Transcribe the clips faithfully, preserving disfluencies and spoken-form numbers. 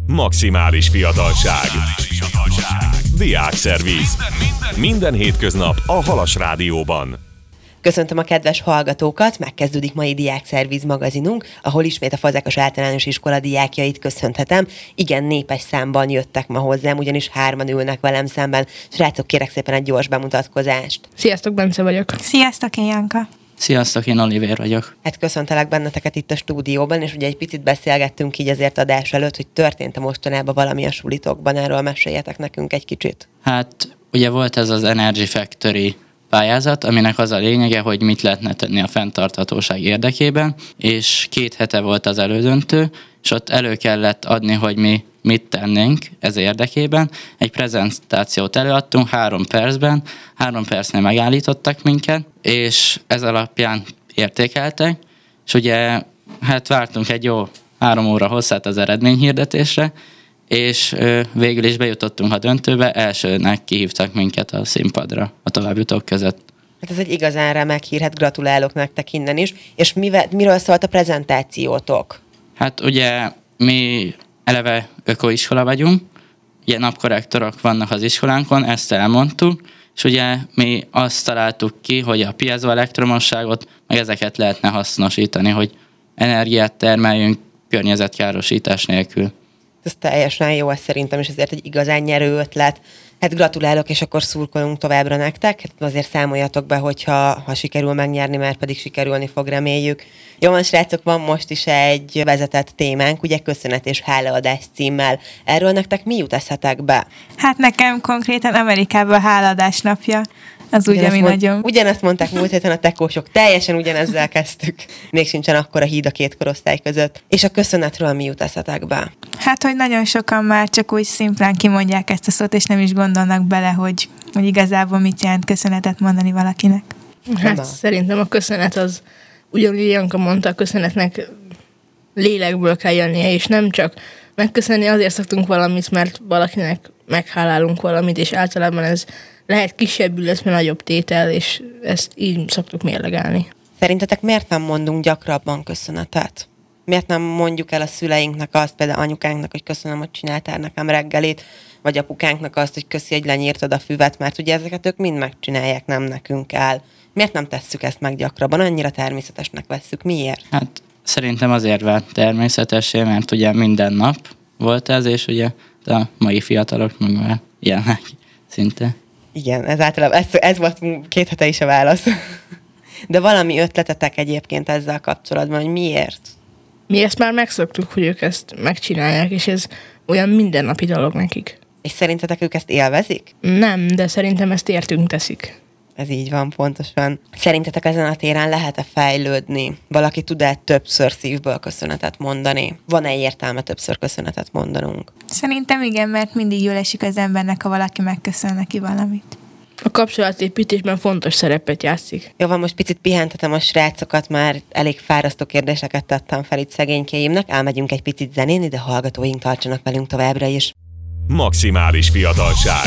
Maximális fiatalság. Diákszerviz. Minden hétköznap a Halas Rádióban. Köszöntöm a kedves hallgatókat, megkezdődik mai Diákszerviz magazinunk, ahol ismét a Fazekas Általános Iskola diákjait köszönhetem. Igen, népes számban jöttek ma hozzám, ugyanis hárman ülnek velem szemben. Srácok, kérek szépen egy gyors bemutatkozást. Sziasztok, Bence vagyok. Sziasztok, én Janka. Sziasztok, én Olivér vagyok. Hát köszöntelek benneteket itt a stúdióban, és ugye egy picit beszélgettünk így azért adás előtt, hogy történt-e mostanában valami a sulitokban, erről meséljetek nekünk egy kicsit. Hát ugye volt ez az Energy Factory pályázat, aminek az a lényege, hogy mit lehetne tenni a fenntarthatóság érdekében, és két hete volt az elődöntő, és ott elő kellett adni, hogy mi mit tennénk ez érdekében. Egy prezentációt előadtunk három percben, három percnél megállítottak minket, és ez alapján értékeltek, és ugye hát vártunk egy jó három óra hosszát az eredményhirdetésre, és ö, végül is bejutottunk a döntőbe, elsőnek kihívtak minket a színpadra a továbbjutók között. Hát ez egy igazán remek hír, hát gratulálok nektek innen is. És mivel, miről szólt a prezentációtok? Hát ugye mi eleve ökoiskola vagyunk, ugye napkorrektorok vannak az iskolánkon, ezt elmondtuk, és ugye mi azt találtuk ki, hogy a piezoelektromosságot, meg ezeket lehetne hasznosítani, hogy energiát termeljünk környezetkárosítás nélkül. Ez teljesen jó, ez szerintem, és ezért egy igazán nyerő ötlet. Hát gratulálok, és akkor szurkolunk továbbra nektek. Hát azért számoljatok be, hogyha ha sikerül megnyerni, mert pedig sikerülni fog, reméljük. Jó van, srácok, van most is egy vezetett témánk, ugye köszönet és hálaadás címmel. Erről nektek mi jut eszetekbe? Hát nekem konkrétan Amerikában a hálaadás napja. Az úgy, ami mond, nagyon... Ugyanezt mondták múlt héten a tekósok, teljesen ugyanezzel kezdtük. Még sincsen akkora híd a két korosztály között. És a köszönetről mi jut eszetekbe? Hát, hogy nagyon sokan már csak úgy szimplán kimondják ezt a szót, és nem is gondolnak bele, hogy, hogy igazából mit jelent köszönetet mondani valakinek. Hát Na. Szerintem a köszönet az, ugyanúgy Janka mondta, a köszönetnek lélekből kell jönnie, és nem csak megköszönni, azért szoktunk valamit, mert valakinek meghálálunk valamit, és általában ez lehet kisebb, illetve nagyobb tétel, és ezt így szoktuk mérlegelni. Szerintetek miért nem mondunk gyakrabban köszönetet? Miért nem mondjuk el a szüleinknek azt, például anyukánknak, hogy köszönöm, hogy csináltál nekem reggelit, vagy apukánknak azt, hogy köszi, hogy lenyírtad a füvet, mert ugye ezeket ők mind megcsinálják, nem nekünk kell. Miért nem tesszük ezt meg gyakrabban? Annyira természetesnek vesszük. Miért? Hát szerintem azért vált természetesé, mert ugye minden nap volt ez, és ugye a mai fiatalok meg már ilyenek szinte. Igen, ez általában, ez, ez volt két hete is a válasz. De valami ötletetek egyébként ezzel kapcsolatban, hogy miért? Mi ezt már megszoktuk, hogy ők ezt megcsinálják, és ez olyan mindennapi dolog nekik. És szerintetek ők ezt élvezik? Nem, de szerintem ezt értünk teszik. Ez így van, pontosan. Szerintetek ezen a téren lehet-e fejlődni? Valaki tud-e többször szívből köszönetet mondani? Van-e értelme többször köszönetet mondanunk? Szerintem igen, mert mindig jól esik az embernek, ha valaki megköszön neki valamit. A kapcsolatépítésben fontos szerepet játszik. Jó van, most picit pihentetem a srácokat, már elég fárasztó kérdéseket tettem fel itt szegénykéimnek. Elmegyünk egy picit zenéni, de hallgatóink tartsanak velünk továbbra is. Maximális fiatalság.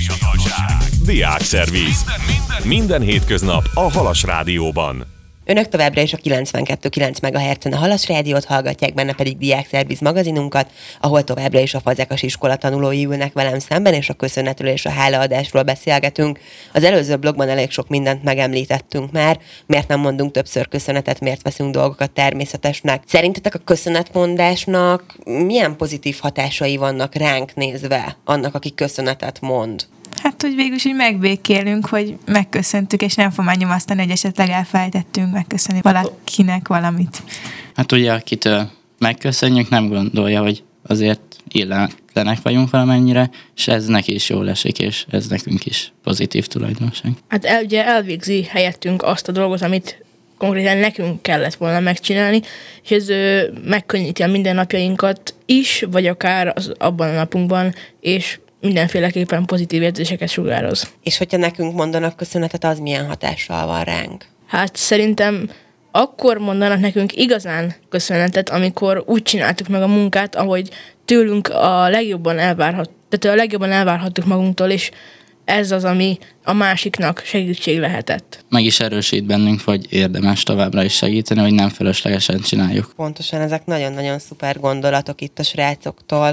Diákszerviz. Minden hétköznap a Halas Rádióban. Önök továbbra is a kilencvenkettő kilenc megahertzen a Halas Rádiót hallgatják, benne pedig Diákszerviz magazinunkat, ahol továbbra is a Fazekas iskola tanulói ülnek velem szemben, és a köszönetről és a hálaadásról beszélgetünk. Az előző blogban elég sok mindent megemlítettünk már, miért nem mondunk többször köszönetet, miért veszünk dolgokat természetesnek. Szerintetek a köszönetmondásnak milyen pozitív hatásai vannak ránk nézve, annak, aki köszönetet mond? Hát, hogy végül is úgy megbékélünk, hogy megköszöntük, és nem fog már nyomasztani, hogy esetleg elfelejtettünk megköszönni valakinek valamit. Hát ugye, akitől megköszönjük, nem gondolja, hogy azért illetlenek vagyunk valamennyire, és ez neki is jól esik, és ez nekünk is pozitív tulajdonság. Hát el, ugye elvégzi helyettünk azt a dolgot, amit konkrétan nekünk kellett volna megcsinálni, és ez ö, megkönnyíti a mindennapjainkat is, vagy akár az, abban a napunkban, és mindenféleképpen pozitív érzéseket sugároz. És hogyha nekünk mondanak köszönetet, az milyen hatással van ránk? Hát szerintem akkor mondanak nekünk igazán köszönetet, amikor úgy csináltuk meg a munkát, ahogy tőlünk a legjobban elvárhat, tehát a legjobban elvárhattuk magunktól, és ez az, ami a másiknak segítség lehetett. Meg is erősít bennünk, hogy érdemes továbbra is segíteni, hogy nem fölöslegesen csináljuk. Pontosan, ezek nagyon-nagyon szuper gondolatok itt a srácoktól.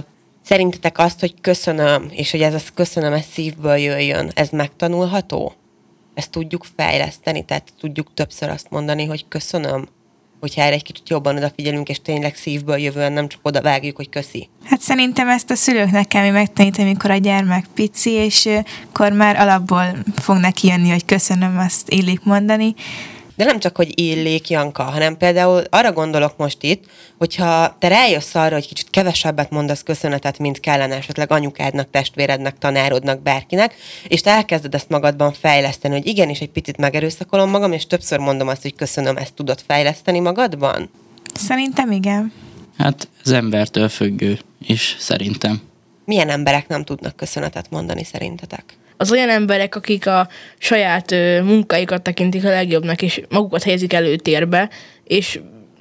Szerintetek azt, hogy köszönöm, és hogy ez a köszönöm, ez szívből jöjjön, ez megtanulható? Ezt tudjuk fejleszteni, tehát tudjuk többször azt mondani, hogy köszönöm, hogyha erre egy kicsit jobban odafigyelünk, és tényleg szívből jövően nem csak oda vágjuk, hogy köszi. Hát szerintem ezt a szülőknek kell megtanítani, amikor a gyermek pici, és akkor már alapból fog neki jönni, hogy köszönöm, azt illik mondani. De nem csak, hogy illik, Janka, hanem például arra gondolok most itt, hogyha te rájössz arra, hogy kicsit kevesebbet mondasz köszönetet, mint kellene esetleg anyukádnak, testvérednek, tanárodnak, bárkinek, és te elkezded ezt magadban fejleszteni, hogy igenis egy picit megerőszakolom magam, és többször mondom azt, hogy köszönöm, ezt tudod fejleszteni magadban? Szerintem igen. Hát az embertől függő is szerintem. Milyen emberek nem tudnak köszönetet mondani szerintetek? Az olyan emberek, akik a saját ö, munkáikat tekintik a legjobbnak, és magukat helyezik előtérbe, és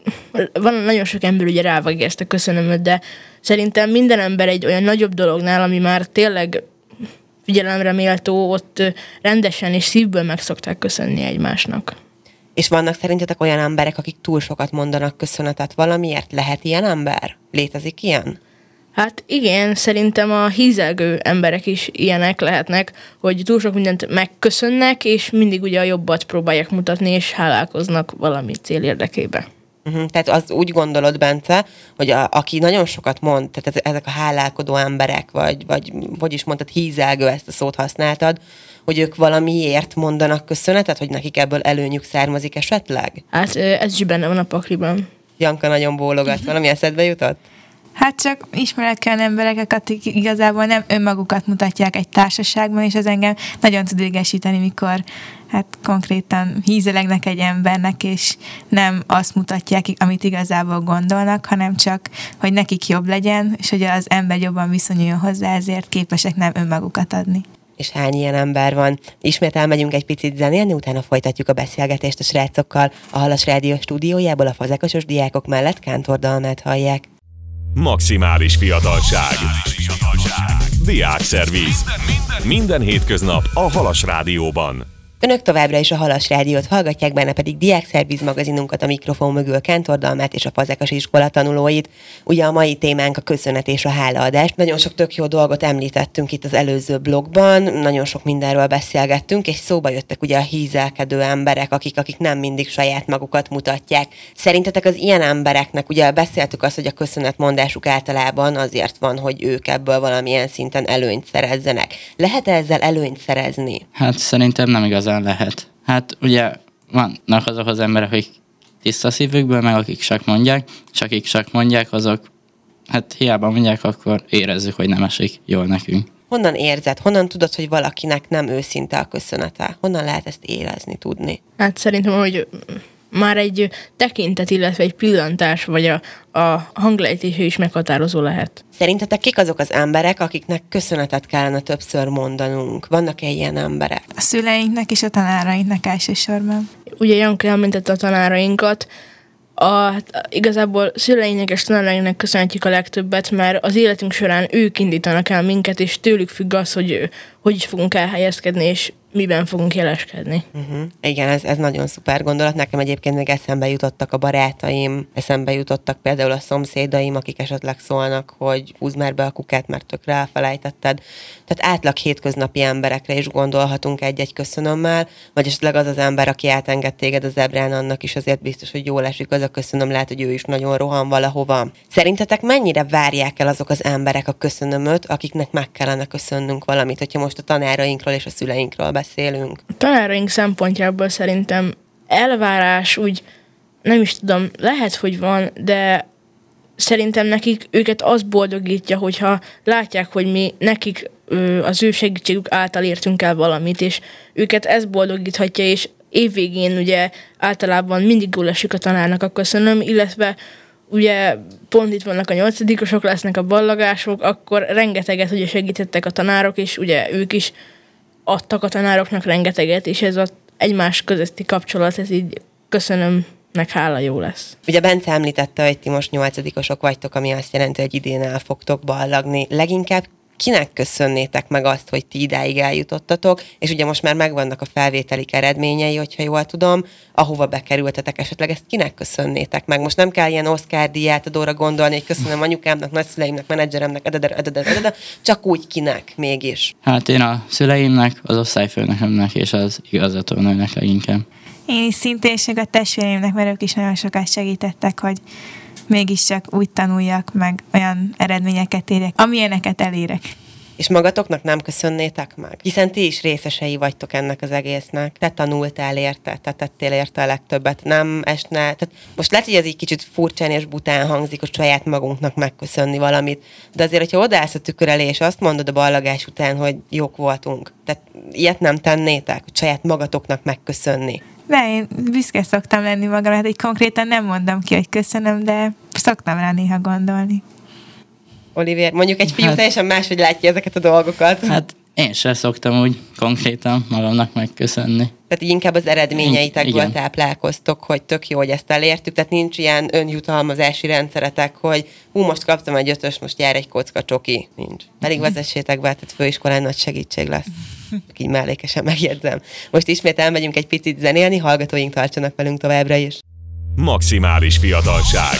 van nagyon sok ember ugye rávágja ezt a köszönömöt, de szerintem minden ember egy olyan nagyobb dolognál, ami már tényleg figyelemre méltó, ott ö, rendesen és szívből meg szokták köszönni egymásnak. És vannak szerintetek olyan emberek, akik túl sokat mondanak köszönetet valamiért? Lehet ilyen ember? Létezik ilyen? Hát igen, szerintem a hízelgő emberek is ilyenek lehetnek, hogy túl sok mindent megköszönnek, és mindig ugye a jobbat próbálják mutatni, és hálálkoznak valami cél érdekébe. Uh-huh. Tehát az úgy gondolod, Bence, hogy a, aki nagyon sokat mond, tehát ezek a hálálkodó emberek, vagy, vagy hogy is mondtad, hízelgő, ezt a szót használtad, hogy ők valamiért mondanak köszönetet, hogy nekik ebből előnyük származik esetleg? Hát ez is benne van a pakliban. Janka nagyon bólogat, valami eszedbe jutott? Hát csak ismerek olyan embereket, akik igazából nem önmagukat mutatják egy társaságban, és az engem nagyon tud idegesíteni, mikor hát konkrétan hízelegnek egy embernek, és nem azt mutatják, amit igazából gondolnak, hanem csak, hogy nekik jobb legyen, és hogy az ember jobban viszonyuljon hozzá, ezért képesek nem önmagukat adni. És hány ilyen ember van? Ismét elmegyünk egy picit zenélni, utána folytatjuk a beszélgetést a srácokkal. A Halas Rádió stúdiójából a fazekosos diákok mellett Kántor dalmát hallják. Maximális fiatalság. Diákszerviz. Minden hétköznap a Halas Rádióban. Önök továbbra is a Halas Rádiót hallgatják, benne pedig Diákszerviz magazinunkat, a mikrofon mögül Kántor Dalmát és a Fazekas iskola tanulóit. Ugye a mai témánk a köszönet és a hálaadás. Nagyon sok tök jó dolgot említettünk itt az előző blogban, nagyon sok mindenről beszélgettünk, és szóba jöttek ugye a hízelkedő emberek, akik, akik nem mindig saját magukat mutatják. Szerintetek az ilyen embereknek, ugye beszéltük azt, hogy a köszönetmondásuk általában azért van, hogy ők ebből valamilyen szinten előnyt szerezzenek. Lehet ezzel előnyt szerezni? Hát szerintem nem igazán lehet. Hát ugye vannak azok az emberek, akik tiszta szívükből, meg akik csak mondják, és akik csak mondják, azok hát hiába mondják, akkor érezzük, hogy nem esik jól nekünk. Honnan érzed? Honnan tudod, hogy valakinek nem őszinte a köszönete? Honnan lehet ezt érezni, tudni? Hát szerintem, hogy már egy tekintet, illetve egy pillantás, vagy a, a hanglejtése is meghatározó lehet. Szerintetek kik azok az emberek, akiknek köszönetet kellene többször mondanunk? Vannak-e ilyen emberek? A szüleinknek és a tanárainknak elsősorban. Ugye Janka említette a tanárainkat, a, hát igazából szüleinknek és tanárainknak köszönhetjük a legtöbbet, mert az életünk során ők indítanak el minket, és tőlük függ az, hogy hogy is fogunk elhelyezkedni, és miben fogunk jeleskedni. Uh-huh. Igen, ez, ez nagyon szuper gondolat. Nekem egyébként még eszembe jutottak a barátaim, eszembe jutottak például a szomszédaim, akik esetleg szólnak, hogy húzd már be a kukát, mert tökre elfelejtetted. Tehát átlag hétköznapi emberekre is gondolhatunk egy-egy köszönömmel, vagy esetleg az az ember, aki átenged téged a zebrán, annak is azért biztos, hogy jól esik az a köszönöm, lehet, hogy ő is nagyon rohan valahova. Szerintetek mennyire várják el azok az emberek a köszönömöt, akiknek meg kellene köszönnünk valamit, hogyha most a tanárainkról és a szüleinkről beszélünk? A tanáraink szempontjából szerintem elvárás úgy, nem is tudom, lehet, hogy van, de szerintem nekik őket az boldogítja, hogyha látják, hogy mi nekik az ő segítségük által értünk el valamit, és őket ez boldogíthatja, és évvégén ugye általában mindig jól esik a tanárnak a köszönöm, illetve ugye pont itt vannak a nyolcadikosok, lesznek a ballagások, akkor rengeteget ugye segítettek a tanárok, és ugye ők is adtak a tanároknak rengeteget, és ez az egymás közötti kapcsolat, ez így köszönöm, meg hála jó lesz. Ugye Bence említette, hogy ti most nyolcadikosok vagytok, ami azt jelenti, hogy idén el fogtok ballagni. Leginkább kinek köszönnétek meg azt, hogy ti idáig eljutottatok, és ugye most már megvannak a felvételik eredményei, hogyha jól tudom, ahova bekerültetek esetleg, ezt kinek köszönnétek meg? Most nem kell ilyen Oscar díjátadóra gondolni, hogy köszönöm anyukámnak, nagyszüleimnek, menedzseremnek, ededere, ededere, ededere, csak úgy kinek mégis. Hát én a szüleimnek, az osztályfőnökömnek és az igazgatónőnek leginkább. Én is szintén, és a testvéreimnek, mert ők is nagyon sokat segítettek, hogy mégiscsak úgy tanuljak, meg olyan eredményeket érjek, amilyeneket elérek. És magatoknak nem köszönnétek meg? Hiszen ti is részesei vagytok ennek az egésznek. Te tanultál érte, te tettél érte a legtöbbet. Nem esne... Tehát most lehet, hogy ez így kicsit furcsán és bután hangzik, hogy saját magunknak megköszönni valamit. De azért, hogyha odaállsz a tükör elé, és azt mondod a ballagás után, hogy jók voltunk. Tehát ilyet nem tennétek, hogy saját magatoknak megköszönni. De én büszke szoktam lenni magam, hát így konkrétan nem mondom ki, hogy köszönöm, de szoktam rá néha gondolni. Olivér, mondjuk egy fiú Hát- teljesen máshogy látja ezeket a dolgokat. Hát én sem szoktam úgy konkrétan magamnak megköszönni. Tehát így inkább az eredményeitekből Igen. táplálkoztok, hogy tök jó, hogy ezt elértük. Tehát nincs ilyen önjutalmazási rendszeretek, hogy hú, most kaptam egy ötös, most jár egy kocka csoki. Nincs. Pedig vezessétek be, tehát főiskolán nagy segítség lesz. Így mellékesen megjegyzem. Most ismét elmegyünk egy picit zenélni, hallgatóink tartsanak velünk továbbra is. Maximális fiatalság.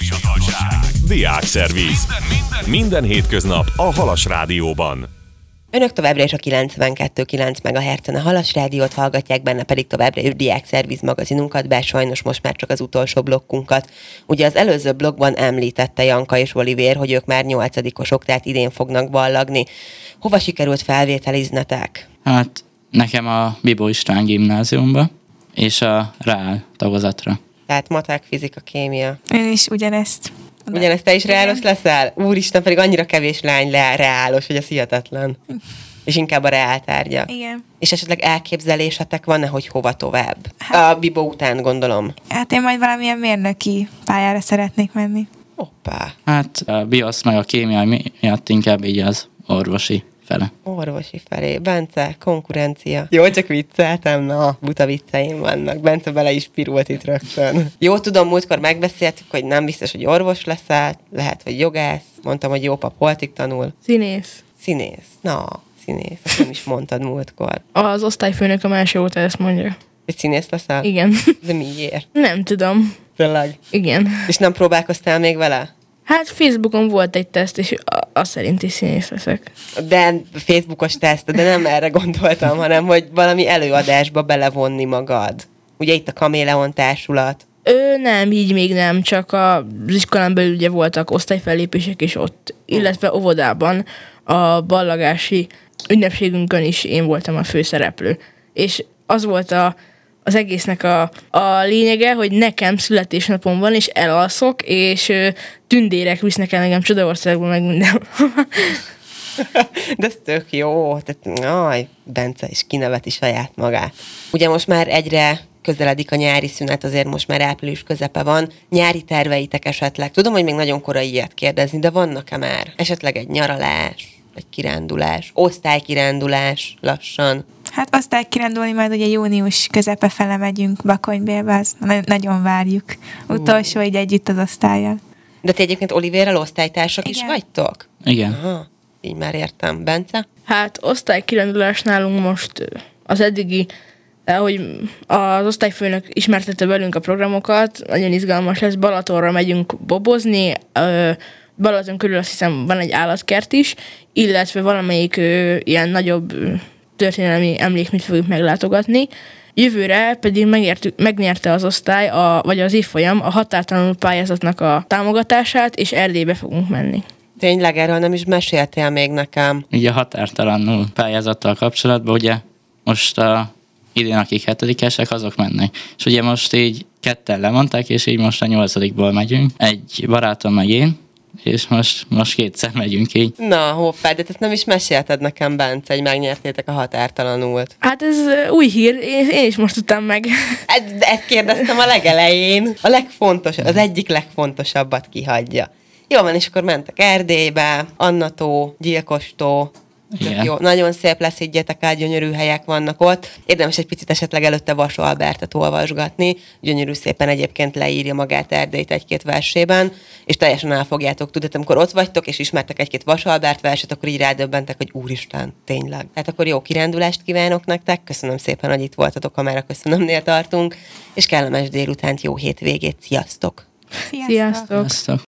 Diákszerviz. Minden hétköznap a Halas Rádióban. Önök továbbra is a kilencvenkettő kilenc megahertzen a Halas Rádiót hallgatják, benne pedig továbbra is Diákszerviz magazinunkat, bár sajnos most már csak az utolsó blokkunkat. Ugye az előző blokkban említette Janka és Olivér, hogy ők már nyolcadikosok, tehát idén fognak ballagni. Hova sikerült felvételiznetek? Hát nekem a Bibó István gimnáziumba és a Reál tagozatra. Tehát matek, fizika, kémia. Én is ugyanezt. Ugyanezt te is Igen. reálos leszel? Úristen, pedig annyira kevés lány le reálos, hogy ez hihetetlen. És inkább a reál tárgya. Igen. És esetleg elképzelésetek van-e, hogy hova tovább? Hát- A Bibó után, gondolom. Hát én majd valamilyen mérnöki pályára szeretnék menni. Hoppá, Hát a biosz meg a kémia miatt inkább így az orvosi fele. orvosi felé. Bence, konkurencia. Jó, csak vicceltem, na, buta vicceim vannak. Bence bele is pirult itt rögtön. Jó, tudom, múltkor megbeszéltük, hogy nem biztos, hogy orvos leszel, lehet, hogy jogász. Mondtam, hogy jó pap holtig tanul. Színész. Színész. Na, színész. Ezt nem is mondtad múltkor. Az osztályfőnök a első óta ezt mondja. Hogy színész leszel? Igen. De miért? Nem tudom. Tényleg. Igen. És nem próbálkoztál még vele? Hát Facebookon volt egy teszt, és a- azt szerint is színész leszek. De Facebookos teszt, de nem erre gondoltam, hanem hogy valami előadásba belevonni magad. Ugye itt a Kaméleon társulat. Ő nem, így még nem, csak az iskolán belül ugye voltak osztályfellépések is ott, illetve óvodában a ballagási ünnepségünkön is én voltam a főszereplő. És az volt a, az egésznek a, a lényege, hogy nekem születésnapom van, és elalszok, és ö, tündérek visznek el engem Csodaországba, meg minden. De ez tök jó. Tehát, aj, Bence is kineveti saját magát. Ugye most már egyre közeledik a nyári szünet, azért most már április közepe van. Nyári terveitek esetleg? Tudom, hogy még nagyon korai ilyet kérdezni, de vannak-e már? Esetleg egy nyaralás, egy kirándulás, osztálykirándulás lassan? Hát aztán kirándulni majd ugye június közepe fele megyünk Bakonybélbe, az na- nagyon várjuk. Utolsó így együtt az osztállyal. De ti egyébként Olivérrel osztálytársak is Igen. vagytok? Igen. Aha, így már értem. Bence? Hát osztálykirándulás nálunk most ö, az eddigi, ahogy az osztályfőnök ismertette velünk a programokat, nagyon izgalmas lesz, Balatonra megyünk bobozni, ö, Balaton körül azt hiszem van egy állatkert is, illetve valamelyik ö, ilyen nagyobb ö, történelmi emlékműt fogjuk meglátogatni. Jövőre pedig megértük, megnyerte az osztály, a, vagy az évfolyam a határtalanul pályázatnak a támogatását, és Erdélybe fogunk menni. Tényleg erről nem is meséltél még nekem. Ugye a határtalanul pályázattal kapcsolatban, ugye most a idén, akik hetedikesek, azok mennek. És ugye most így ketten lemondták, és így most a nyolcadikból megyünk. Egy barátom meg én, és most, most kétszer megyünk így. Na, hoppá, de ezt nem is mesélted nekem, Bence, hogy megnyertétek a határtalanult. Hát ez ö, új hír, én, én is most tudtam meg. Ezt, ezt kérdeztem a legelején. A legfontosabb, az egyik legfontosabbat kihagyja. Jó van, és akkor mentek Erdélybe, Annató, Gyilkostó, Igen. Jó, nagyon szép lesz, higgyetek el, gyönyörű helyek vannak ott. Érdemes egy picit esetleg előtte Vas Albertet olvasgatni. Gyönyörű szépen egyébként leírja magát Erdélyt egy-két versében, és teljesen el fogjátok tudni. Amikor ott vagytok, és ismertek egy-két Vas Albert verset, akkor így rádöbbentek, hogy úristen, tényleg. Tehát akkor jó kirándulást kívánok nektek. Köszönöm szépen, hogy itt voltatok, ha már a köszönömnél tartunk, és kellemes délutánt, jó hétvégét. Sziasztok! Sziasztok! Sziasztok! Sziasztok.